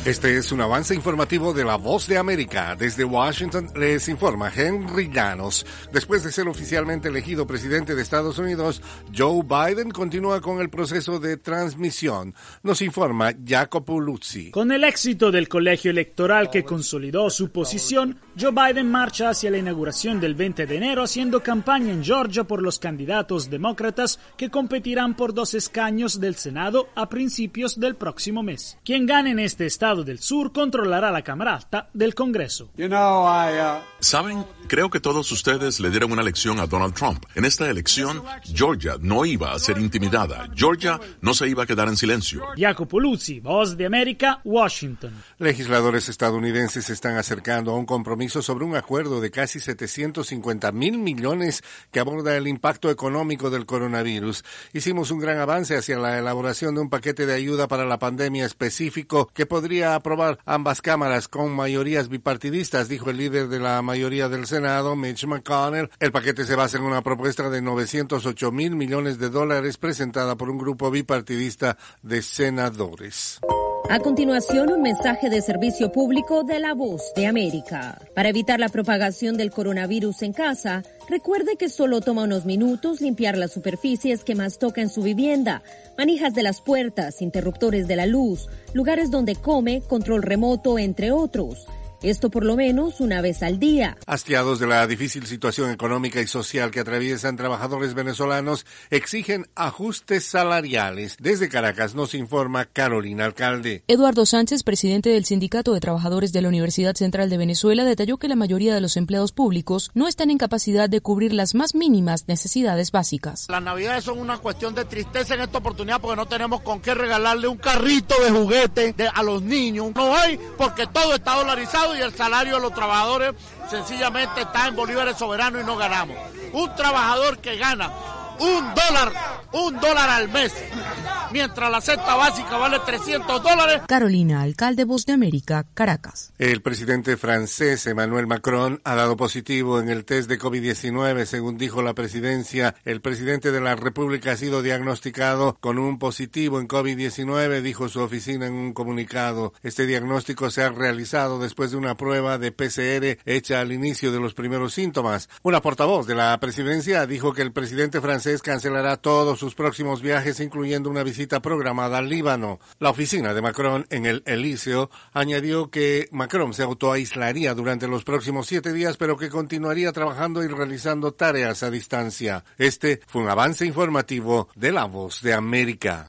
Este es un avance informativo de La Voz de América. Desde Washington les informa Henry Llanos. Después de ser oficialmente elegido presidente de Estados Unidos, Joe Biden continúa con el proceso de transmisión. Nos informa Jacopo Luzzi. Con el éxito del colegio electoral que consolidó su posición, Joe Biden marcha hacia la inauguración del 20 de enero haciendo campaña en Georgia por los candidatos demócratas que competirán por 2 escaños del Senado a principios del próximo mes. Quien gane en este estado del sur controlará la Cámara Alta del Congreso. ¿Saben? Creo que todos ustedes le dieron una lección a Donald Trump. En esta elección, Georgia no iba a ser intimidada. Georgia no se iba a quedar en silencio. Jacopo Luzzi, Voz de América, Washington. Legisladores estadounidenses se están acercando a un compromiso sobre un acuerdo de casi 750,000 millones que aborda el impacto económico del coronavirus. Hicimos un gran avance hacia la elaboración de un paquete de ayuda para la pandemia específico que podría aprobar ambas cámaras con mayorías bipartidistas, dijo el líder de la mayoría del Senado, Mitch McConnell. El paquete se basa en una propuesta de 908,000 millones de dólares presentada por un grupo bipartidista de senadores. A continuación, un mensaje de servicio público de La Voz de América. Para evitar la propagación del coronavirus en casa, recuerde que solo toma unos minutos limpiar las superficies que más toca en su vivienda, manijas de las puertas, interruptores de la luz, lugares donde come, control remoto, entre otros. Esto por lo menos una vez al día. Hastiados de la difícil situación económica y social que atraviesan, trabajadores venezolanos exigen ajustes salariales. Desde Caracas nos informa Carolina Alcalde. Eduardo Sánchez, presidente del Sindicato de Trabajadores de la Universidad Central de Venezuela, detalló que la mayoría de los empleados públicos no están en capacidad de cubrir las más mínimas necesidades básicas. Las navidades son una cuestión de tristeza en esta oportunidad porque no tenemos con qué regalarle un carrito de juguete a los niños. No hay porque todo está dolarizado y el salario de los trabajadores sencillamente está en bolívares soberanos y no ganamos. Un trabajador que gana $1 al mes, mientras la cesta básica vale $300. Carolina Alcalde, Voz de América, Caracas. El presidente francés Emmanuel Macron ha dado positivo en el test de COVID-19, según dijo la presidencia. El presidente de la República ha sido diagnosticado con un positivo en COVID-19, dijo su oficina en un comunicado. Este diagnóstico se ha realizado después de una prueba de PCR hecha al inicio de los primeros síntomas. Una portavoz de la presidencia dijo que el presidente francés cancelará todos sus próximos viajes, incluyendo una visita programada al Líbano. La oficina de Macron en el Elíseo añadió que Macron se autoaislaría durante los próximos 7 días, pero que continuaría trabajando y realizando tareas a distancia. Este fue un avance informativo de La Voz de América.